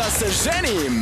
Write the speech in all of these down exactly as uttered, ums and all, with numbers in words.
da se ženim.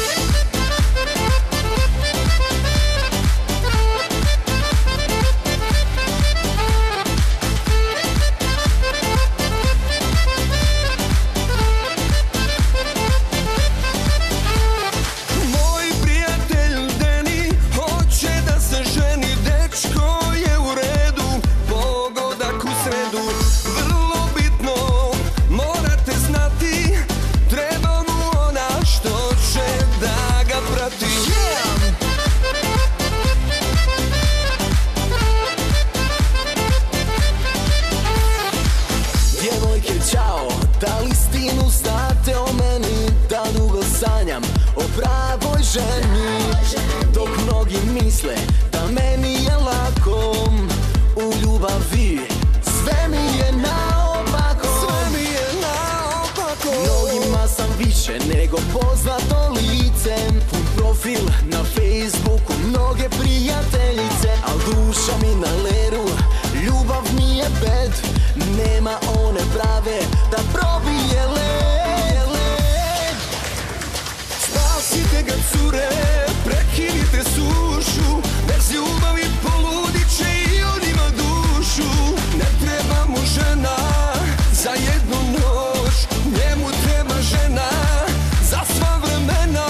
Da li istinu znate o meni, da dugo sanjam o pravoj ženi, dok mnogi misle da meni je lako u ljubavi, sve mi je naopako, sve mi je naopako. Mnogima sam više nego poznato lice, pun profil na Facebooku, mnoge prijateljice, al duša mi na leru, ljubav mi je bed, nema one prave da probije led. Spasite ga cure, prekinite sušu, bez ljubavi poludit će i on ima dušu. Ne treba mu žena za jednu noć, njemu treba žena za sva vremena.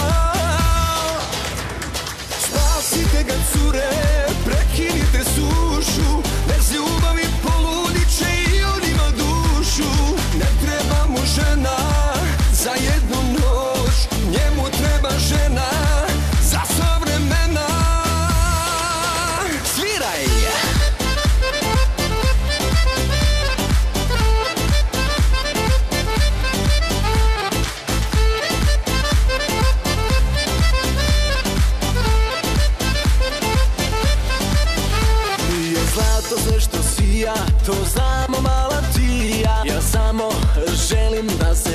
Spasite ga cure, prekinite sušu, bez ljubavi poludit će i on ima dušu. Ne treba mu žena za jednu noć, njemu treba žena za sva vremena. Sviraj! Nije zlato sve što sija, to znamo mala ti i ja. Ja samo želim da se